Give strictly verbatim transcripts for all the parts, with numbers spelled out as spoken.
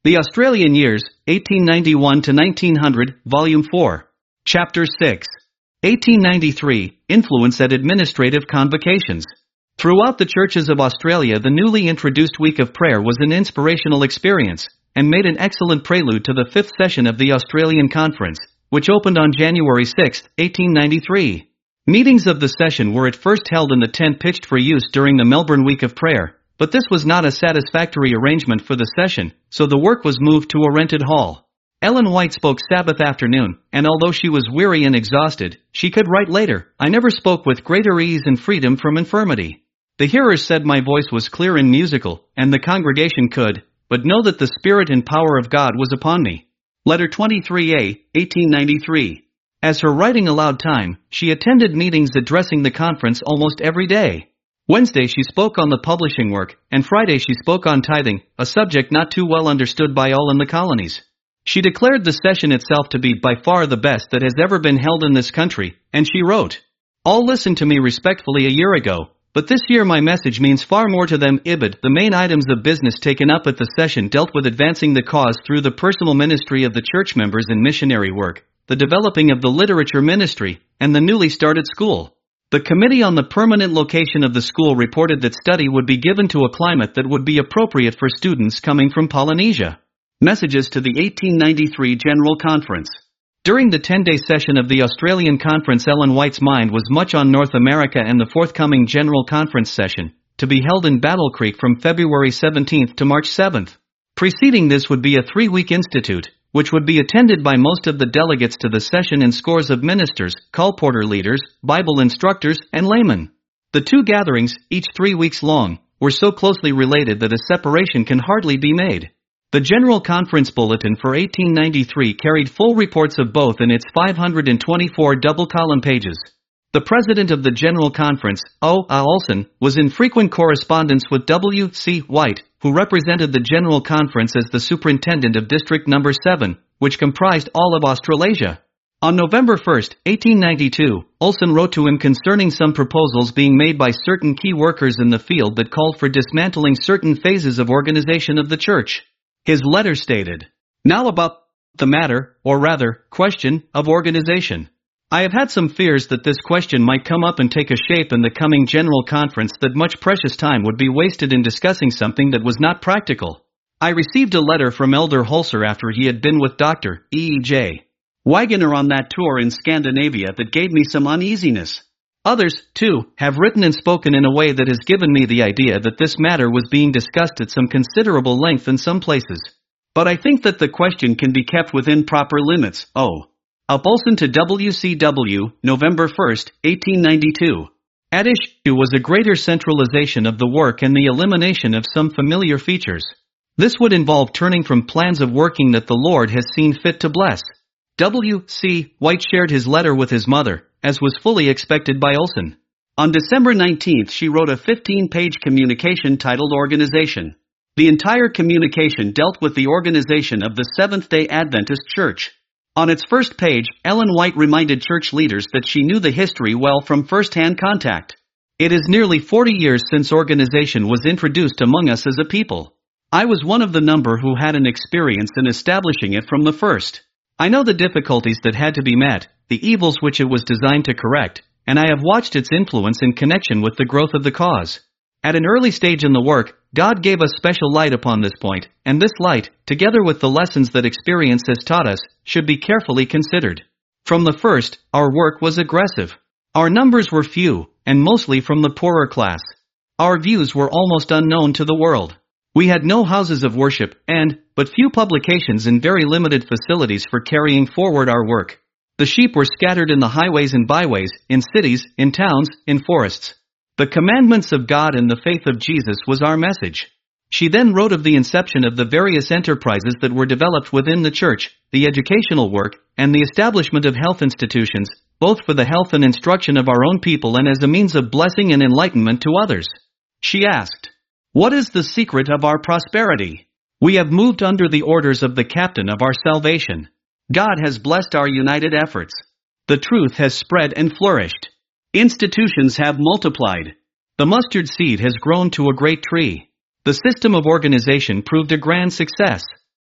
The Australian Years, eighteen ninety-one to nineteen hundred, Volume four. Chapter six. eighteen ninety-three, Influence at Administrative Convocations. Throughout the churches of Australia, the newly introduced week of prayer was an inspirational experience, and made an excellent prelude to the fifth session of the Australian Conference, which opened on January sixth, eighteen ninety-three. Meetings of the session were at first held in the tent pitched for use during the Melbourne Week of Prayer, but this was not a satisfactory arrangement for the session, so the work was moved to a rented hall. Ellen White spoke Sabbath afternoon, and although she was weary and exhausted, she could write later, "I never spoke with greater ease and freedom from infirmity. The hearers said my voice was clear and musical, and the congregation could, but know that the Spirit and power of God was upon me." Letter twenty-three A, eighteen ninety-three. As her writing allowed time, she attended meetings addressing the conference almost every day. Wednesday she spoke on the publishing work, and Friday she spoke on tithing, a subject not too well understood by all in the colonies. She declared the session itself to be by far the best that has ever been held in this country, and she wrote, "All listened to me respectfully a year ago, but this year my message means far more to them." Ibid. The main items of business taken up at the session dealt with advancing the cause through the personal ministry of the church members in missionary work, the developing of the literature ministry, and the newly started school. The Committee on the Permanent Location of the School reported that study would be given to a climate that would be appropriate for students coming from Polynesia. Messages to the eighteen ninety-three General Conference. During the ten-day session of the Australian Conference, Ellen White's mind was much on North America and the forthcoming General Conference session, to be held in Battle Creek from February seventeenth to March seventh. Preceding this would be a three-week institute, which would be attended by most of the delegates to the session and scores of ministers, colporteur leaders, Bible instructors, and laymen. The two gatherings, each three weeks long, were so closely related that a separation can hardly be made. The General Conference Bulletin for eighteen ninety-three carried full reports of both in its five hundred twenty-four double-column pages. The president of the General Conference, O. A. Olson, was in frequent correspondence with W. C. White, who represented the General Conference as the superintendent of District Number seven, which comprised all of Australasia. On November first, eighteen ninety-two, Olson wrote to him concerning some proposals being made by certain key workers in the field that called for dismantling certain phases of organization of the church. His letter stated, "Now about the matter, or rather, question, of organization. I have had some fears that this question might come up and take a shape in the coming General Conference, that much precious time would be wasted in discussing something that was not practical. I received a letter from Elder Holzer after he had been with Doctor E E J Wagner on that tour in Scandinavia that gave me some uneasiness. Others, too, have written and spoken in a way that has given me the idea that this matter was being discussed at some considerable length in some places. But I think that the question can be kept within proper limits." O. A. Olson to W C W, November first, eighteen ninety-two. At issue was a greater centralization of the work and the elimination of some familiar features. This would involve turning from plans of working that the Lord has seen fit to bless. W C White shared his letter with his mother, as was fully expected by Olson. On December nineteenth she wrote a fifteen-page communication titled Organization. The entire communication dealt with the organization of the Seventh-day Adventist Church. On its first page, Ellen White reminded church leaders that she knew the history well from first-hand contact. "It is nearly forty years since organization was introduced among us as a people. I was one of the number who had an experience in establishing it from the first. I know the difficulties that had to be met, the evils which it was designed to correct, and I have watched its influence in connection with the growth of the cause. At an early stage in the work, God gave us special light upon this point, and this light, together with the lessons that experience has taught us, should be carefully considered. From the first, our work was aggressive. Our numbers were few, and mostly from the poorer class. Our views were almost unknown to the world. We had no houses of worship, and, but few publications and very limited facilities for carrying forward our work. The sheep were scattered in the highways and byways, in cities, in towns, in forests. The commandments of God and the faith of Jesus was our message." She then wrote of the inception of the various enterprises that were developed within the church, the educational work, and the establishment of health institutions, both for the health and instruction of our own people and as a means of blessing and enlightenment to others. She asked, "What is the secret of our prosperity? We have moved under the orders of the captain of our salvation. God has blessed our united efforts. The truth has spread and flourished. Institutions have multiplied. The mustard seed has grown to a great tree. The system of organization proved a grand success.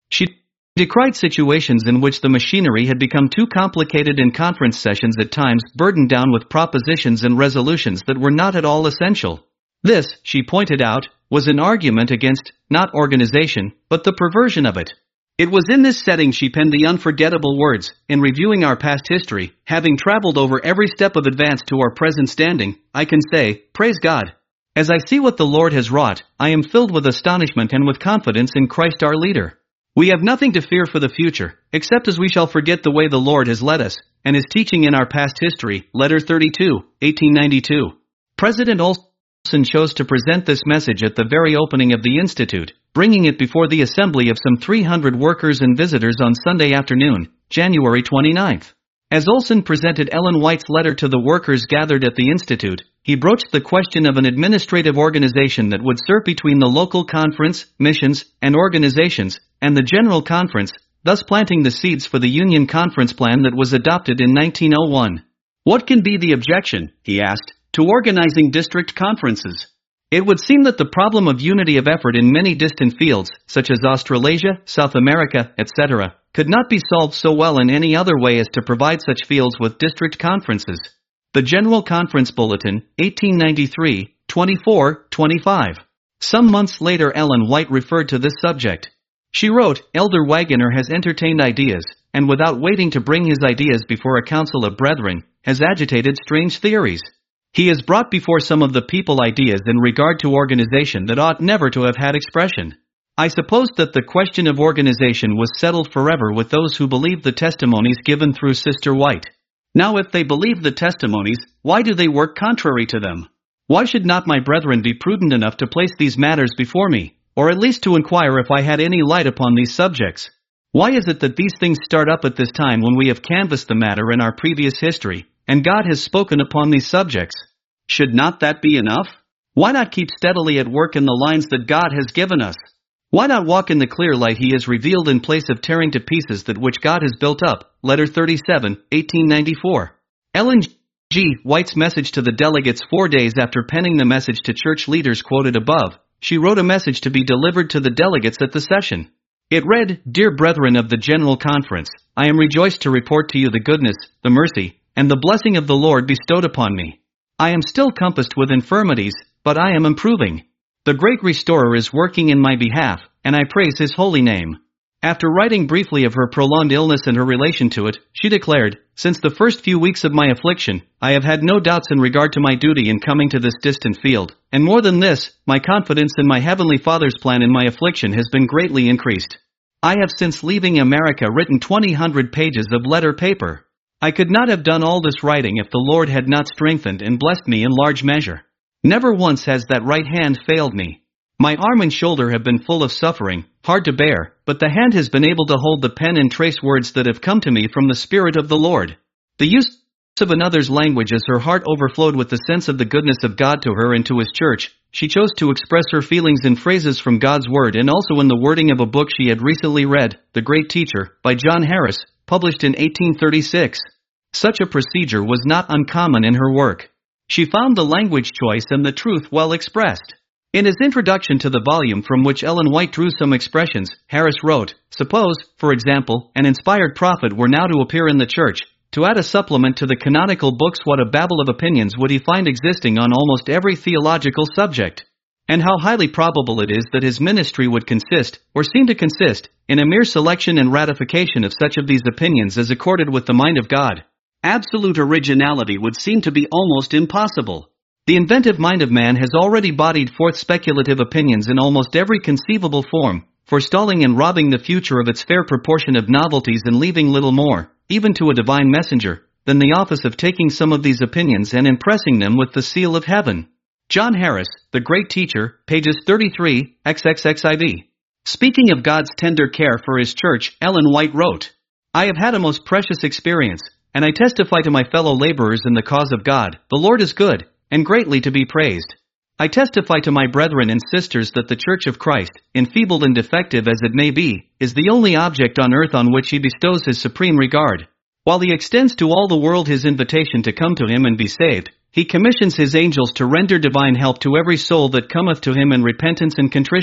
She decried situations in which the machinery had become too complicated and conference sessions at times burdened down with propositions and resolutions that were not at all essential. This, she pointed out, was an argument against, not organization, but the perversion of it. It was in this setting she penned the unforgettable words, in reviewing our past history, having traveled over every step of advance to our present standing, I can say, praise God. As I see what the Lord has wrought, I am filled with astonishment and with confidence in Christ our leader. We have nothing to fear for the future, except as we shall forget the way the Lord has led us, and his teaching in our past history. Letter thirty-two, eighteen ninety-two. President Olson chose to present this message at the very opening of the Institute, bringing it before the assembly of some three hundred workers and visitors on Sunday afternoon, January twenty-ninth. As Olson presented Ellen White's letter to the workers gathered at the Institute, he broached the question of an administrative organization that would serve between the local conference, missions, and organizations, and the General Conference, thus planting the seeds for the Union Conference plan that was adopted in nineteen oh one. What can be the objection, he asked, to organizing district conferences? It would seem that the problem of unity of effort in many distant fields, such as Australasia, South America, et cetera, could not be solved so well in any other way as to provide such fields with district conferences. The General Conference Bulletin, eighteen ninety-three, twenty-four, twenty-five. Some months later Ellen White referred to this subject. She wrote, Elder Wagoner has entertained ideas, and without waiting to bring his ideas before a council of brethren, has agitated strange theories. He has brought before some of the people ideas in regard to organization that ought never to have had expression. I supposed that the question of organization was settled forever with those who believed the testimonies given through Sister White. Now if they believe the testimonies, why do they work contrary to them? Why should not my brethren be prudent enough to place these matters before me, or at least to inquire if I had any light upon these subjects? Why is it that these things start up at this time when we have canvassed the matter in our previous history, and God has spoken upon these subjects? Should not that be enough? Why not keep steadily at work in the lines that God has given us? Why not walk in the clear light he has revealed in place of tearing to pieces that which God has built up? Letter thirty-seven, eighteen ninety-four. Ellen G. White's message to the delegates four days after penning the message to church leaders quoted above, she wrote a message to be delivered to the delegates at the session. It read, Dear brethren of the General Conference, I am rejoiced to report to you the goodness, the mercy, and the blessing of the Lord bestowed upon me. I am still compassed with infirmities, but I am improving. The great Restorer is working in my behalf, and I praise his holy name. After writing briefly of her prolonged illness and her relation to it, she declared, Since the first few weeks of my affliction, I have had no doubts in regard to my duty in coming to this distant field, and more than this, my confidence in my Heavenly Father's plan in my affliction has been greatly increased. I have since leaving America written twenty hundred pages of letter paper. I could not have done all this writing if the Lord had not strengthened and blessed me in large measure. Never once has that right hand failed me. My arm and shoulder have been full of suffering, hard to bear, but the hand has been able to hold the pen and trace words that have come to me from the Spirit of the Lord. The use of another's language as her heart overflowed with the sense of the goodness of God to her and to his church, she chose to express her feelings in phrases from God's Word and also in the wording of a book she had recently read, The Great Teacher, by John Harris, published in eighteen thirty-six. Such a procedure was not uncommon in her work. She found the language choice and the truth well expressed. In his introduction to the volume from which Ellen White drew some expressions, Harris wrote, Suppose, for example, an inspired prophet were now to appear in the church, to add a supplement to the canonical books, what a babel of opinions would he find existing on almost every theological subject? And how highly probable it is that his ministry would consist, or seem to consist, in a mere selection and ratification of such of these opinions as accorded with the mind of God. Absolute originality would seem to be almost impossible. The inventive mind of man has already bodied forth speculative opinions in almost every conceivable form, forestalling and robbing the future of its fair proportion of novelties and leaving little more, even to a divine messenger, than the office of taking some of these opinions and impressing them with the seal of heaven. John Harris, The Great Teacher, pages thirty-three, xxxiv. Speaking of God's tender care for his church, Ellen White wrote, I have had a most precious experience, and I testify to my fellow laborers in the cause of God, the Lord is good, and greatly to be praised. I testify to my brethren and sisters that the Church of Christ, enfeebled and defective as it may be, is the only object on earth on which he bestows his supreme regard. While he extends to all the world his invitation to come to him and be saved, he commissions his angels to render divine help to every soul that cometh to him in repentance and contrition,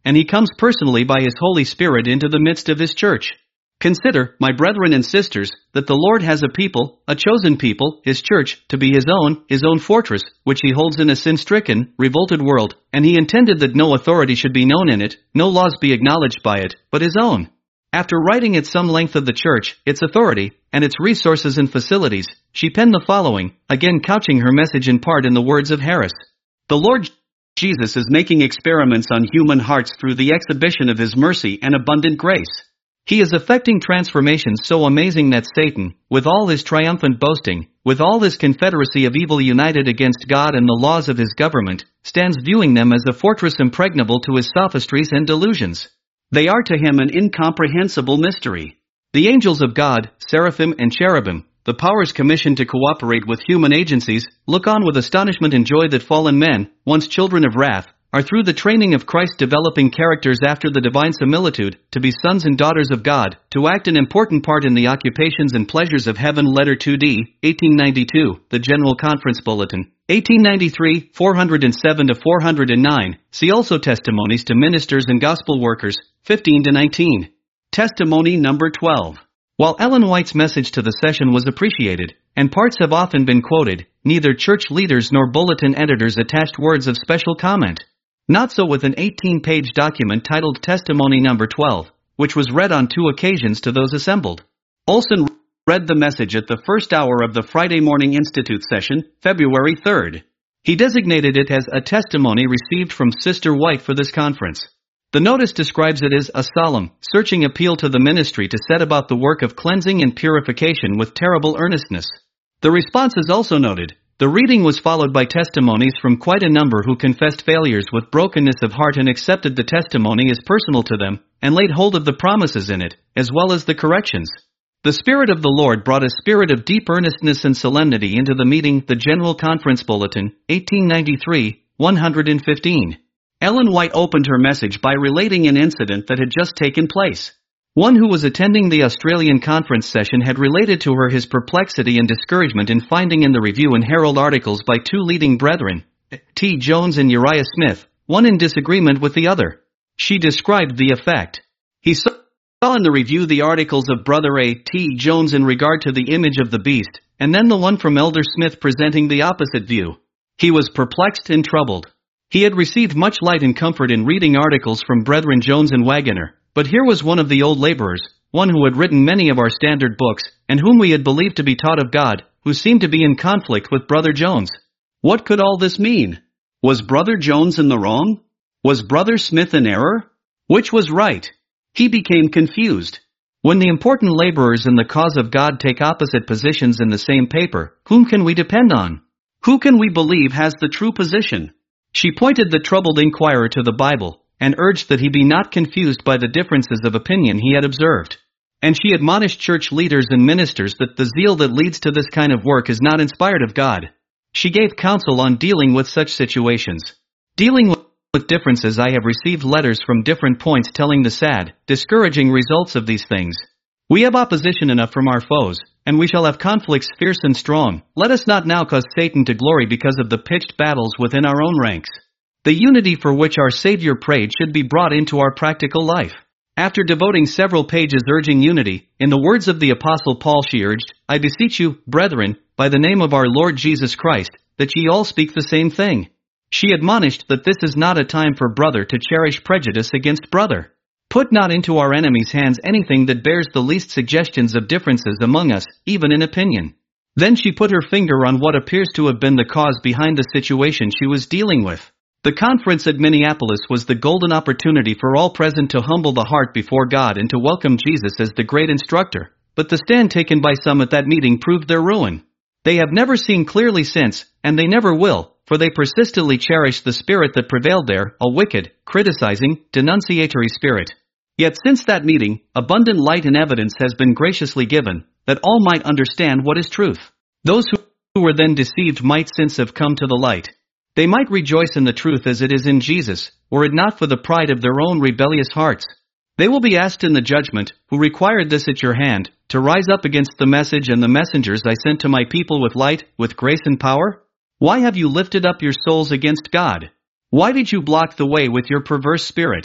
and he comes personally by his Holy Spirit into the midst of his church. Consider, my brethren and sisters, that the Lord has a people, a chosen people, his church, to be his own, his own fortress, which he holds in a sin-stricken, revolted world, and he intended that no authority should be known in it, no laws be acknowledged by it, but his own. After writing at some length of the church, its authority, and its resources and facilities, she penned the following, again couching her message in part in the words of Harris. The Lord Jesus is making experiments on human hearts through the exhibition of his mercy and abundant grace. He is effecting transformations so amazing that Satan, with all his triumphant boasting, with all his confederacy of evil united against God and the laws of his government, stands viewing them as a fortress impregnable to his sophistries and delusions. They are to him an incomprehensible mystery. The angels of God, seraphim and cherubim, the powers commissioned to cooperate with human agencies, look on with astonishment and joy that fallen men, once children of wrath, are through the training of Christ developing characters after the divine similitude, to be sons and daughters of God, to act an important part in the occupations and pleasures of heaven. Letter two D, eighteen ninety-two, the General Conference Bulletin, eighteen ninety-three, four oh seven to four oh nine, see also Testimonies to Ministers and Gospel Workers, fifteen to nineteen. Testimony number twelve. While Ellen White's message to the session was appreciated, and parts have often been quoted, neither church leaders nor bulletin editors attached words of special comment. Not so with an eighteen-page document titled Testimony number twelve, which was read on two occasions to those assembled. Olson read the message at the first hour of the Friday Morning Institute session, February third. He designated it as a testimony received from Sister White for this conference. The notice describes it as a solemn, searching appeal to the ministry to set about the work of cleansing and purification with terrible earnestness. The response is also noted. The reading was followed by testimonies from quite a number who confessed failures with brokenness of heart and accepted the testimony as personal to them, and laid hold of the promises in it, as well as the corrections. The Spirit of the Lord brought a spirit of deep earnestness and solemnity into the meeting. The General Conference Bulletin, eighteen ninety-three, one hundred fifteen. Ellen White opened her message by relating an incident that had just taken place. One who was attending the Australian conference session had related to her his perplexity and discouragement in finding in the Review and Herald articles by two leading brethren, T. Jones and Uriah Smith, one in disagreement with the other. She described the effect. He saw in the Review the articles of Brother A. T. Jones in regard to the image of the beast, and then the one from Elder Smith presenting the opposite view. He was perplexed and troubled. He had received much light and comfort in reading articles from Brethren Jones and Wagoner. But here was one of the old laborers, one who had written many of our standard books, and whom we had believed to be taught of God, who seemed to be in conflict with Brother Jones. What could all this mean? Was Brother Jones in the wrong? Was Brother Smith in error? Which was right? He became confused. When the important laborers in the cause of God take opposite positions in the same paper, whom can we depend on? Who can we believe has the true position? She pointed the troubled inquirer to the Bible, and urged that he be not confused by the differences of opinion he had observed. And she admonished church leaders and ministers that the zeal that leads to this kind of work is not inspired of God. She gave counsel on dealing with such situations. Dealing with differences, I have received letters from different points telling the sad, discouraging results of these things. We have opposition enough from our foes, and we shall have conflicts fierce and strong. Let us not now cause Satan to glory because of the pitched battles within our own ranks. The unity for which our Savior prayed should be brought into our practical life. After devoting several pages urging unity, in the words of the Apostle Paul she urged, I beseech you, brethren, by the name of our Lord Jesus Christ, that ye all speak the same thing. She admonished that this is not a time for brother to cherish prejudice against brother. Put not into our enemies' hands anything that bears the least suggestions of differences among us, even in opinion. Then she put her finger on what appears to have been the cause behind the situation she was dealing with. The conference at Minneapolis was the golden opportunity for all present to humble the heart before God and to welcome Jesus as the great instructor, but the stand taken by some at that meeting proved their ruin. They have never seen clearly since, and they never will, for they persistently cherish the spirit that prevailed there, a wicked, criticizing, denunciatory spirit. Yet since that meeting, abundant light and evidence has been graciously given, that all might understand what is truth. Those who were then deceived might since have come to the light. They might rejoice in the truth as it is in Jesus, were it not for the pride of their own rebellious hearts. They will be asked in the judgment, who required this at your hand, to rise up against the message and the messengers I sent to my people with light, with grace and power? Why have you lifted up your souls against God? Why did you block the way with your perverse spirit?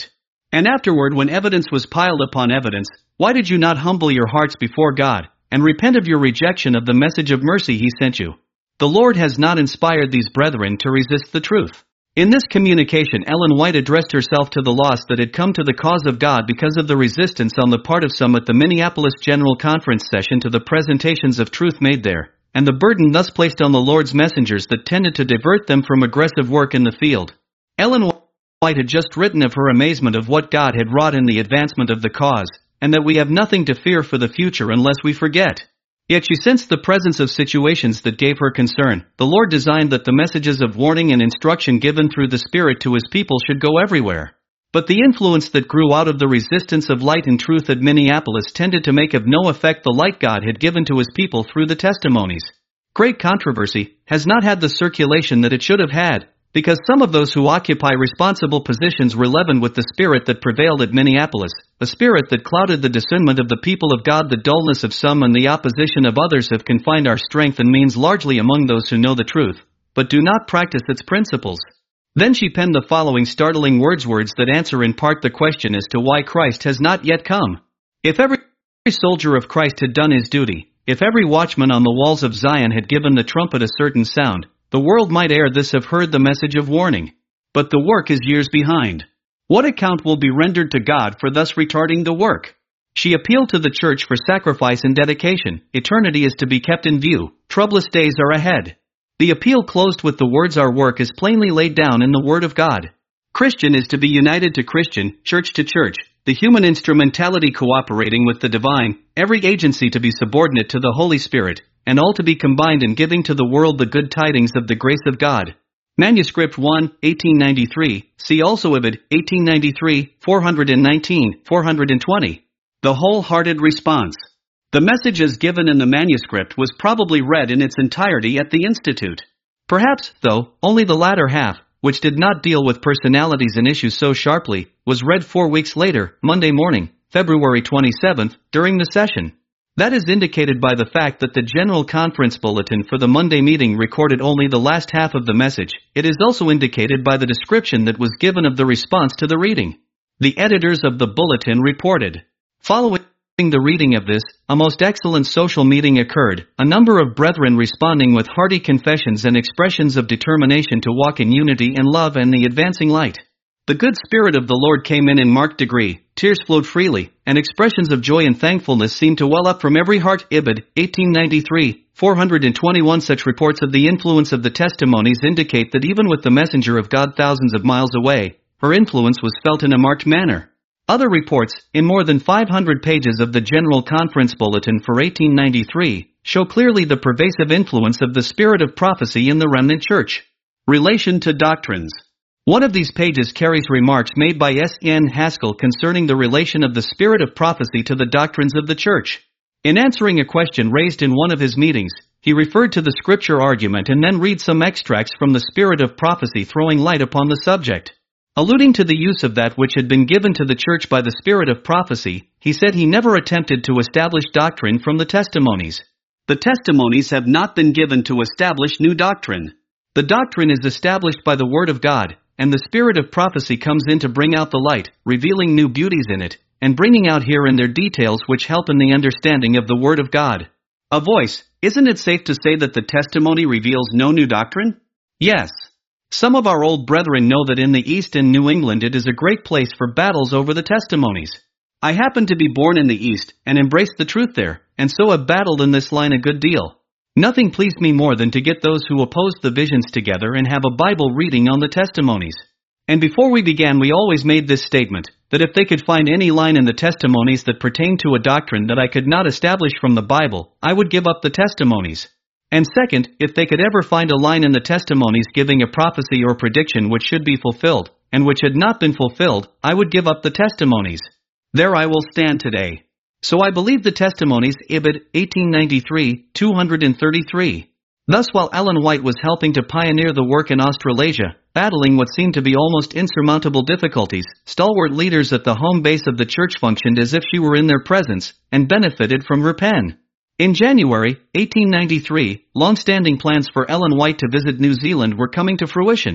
And afterward, when evidence was piled upon evidence, why did you not humble your hearts before God, and repent of your rejection of the message of mercy He sent you? The Lord has not inspired these brethren to resist the truth. In this communication, Ellen White addressed herself to the loss that had come to the cause of God because of the resistance on the part of some at the Minneapolis General Conference session to the presentations of truth made there, and the burden thus placed on the Lord's messengers that tended to divert them from aggressive work in the field. Ellen White had just written of her amazement of what God had wrought in the advancement of the cause, and that we have nothing to fear for the future unless we forget. Yet she sensed the presence of situations that gave her concern. The Lord designed that the messages of warning and instruction given through the Spirit to His people should go everywhere. But the influence that grew out of the resistance of light and truth at Minneapolis tended to make of no effect the light God had given to His people through the testimonies. Great controversy has not had the circulation that it should have had, because some of those who occupy responsible positions were leavened with the spirit that prevailed at Minneapolis, a spirit that clouded the discernment of the people of God. The dullness of some and the opposition of others have confined our strength and means largely among those who know the truth, but do not practice its principles. Then she penned the following startling words, words that answer in part the question as to why Christ has not yet come. If every soldier of Christ had done his duty, if every watchman on the walls of Zion had given the trumpet a certain sound, the world might ere this have heard the message of warning. But the work is years behind. What account will be rendered to God for thus retarding the work? She appealed to the church for sacrifice and dedication. Eternity is to be kept in view. Troublous days are ahead. The appeal closed with the words, "Our work is plainly laid down in the Word of God." Christian is to be united to Christian, church to church, the human instrumentality cooperating with the divine, every agency to be subordinate to the Holy Spirit, and all to be combined in giving to the world the good tidings of the grace of God. Manuscript one, eighteen ninety-three, see also Ibid, eighteen ninety-three, four nineteen, four twenty. The wholehearted response. The message as given in the manuscript was probably read in its entirety at the Institute. Perhaps, though, only the latter half, which did not deal with personalities and issues so sharply, was read four weeks later, Monday morning, February twenty-seventh, during the session. That is indicated by the fact that the General Conference Bulletin for the Monday meeting recorded only the last half of the message. It is also indicated by the description that was given of the response to the reading. The editors of the bulletin reported, following the reading of this, a most excellent social meeting occurred, a number of brethren responding with hearty confessions and expressions of determination to walk in unity and love and the advancing light. The good Spirit of the Lord came in in marked degree, tears flowed freely, and expressions of joy and thankfulness seemed to well up from every heart. Ibid, eighteen ninety-three, four twenty-one. Such reports of the influence of the testimonies indicate that even with the messenger of God thousands of miles away, her influence was felt in a marked manner. Other reports, in more than five hundred pages of the General Conference Bulletin for eighteen ninety-three, show clearly the pervasive influence of the spirit of prophecy in the remnant church. Relation to doctrines. One of these pages carries remarks made by S N Haskell concerning the relation of the spirit of prophecy to the doctrines of the church. In answering a question raised in one of his meetings, he referred to the scripture argument and then read some extracts from the spirit of prophecy throwing light upon the subject. Alluding to the use of that which had been given to the church by the spirit of prophecy, he said he never attempted to establish doctrine from the testimonies. The testimonies have not been given to establish new doctrine. The doctrine is established by the Word of God, and the spirit of prophecy comes in to bring out the light, revealing new beauties in it, and bringing out here and there details which help in the understanding of the Word of God. A voice, isn't it safe to say that the testimony reveals no new doctrine? Yes. Some of our old brethren know that in the East and New England it is a great place for battles over the testimonies. I happen to be born in the East, and embraced the truth there, and so have battled in this line a good deal. Nothing pleased me more than to get those who opposed the visions together and have a Bible reading on the testimonies. And before we began we always made this statement, that if they could find any line in the testimonies that pertained to a doctrine that I could not establish from the Bible, I would give up the testimonies. And second, if they could ever find a line in the testimonies giving a prophecy or prediction which should be fulfilled, and which had not been fulfilled, I would give up the testimonies. There I will stand today. So I believe the testimonies. Ibid, eighteen ninety-three, two thirty-three. Thus while Ellen White was helping to pioneer the work in Australasia, battling what seemed to be almost insurmountable difficulties, stalwart leaders at the home base of the church functioned as if she were in their presence, and benefited from her pen. In January, eighteen ninety-three, long-standing plans for Ellen White to visit New Zealand were coming to fruition.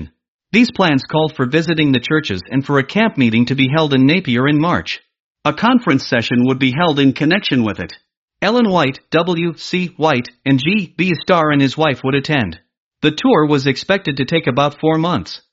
These plans called for visiting the churches and for a camp meeting to be held in Napier in March. A conference session would be held in connection with it. Ellen White, W C White, and G B Starr and his wife would attend. The tour was expected to take about four months.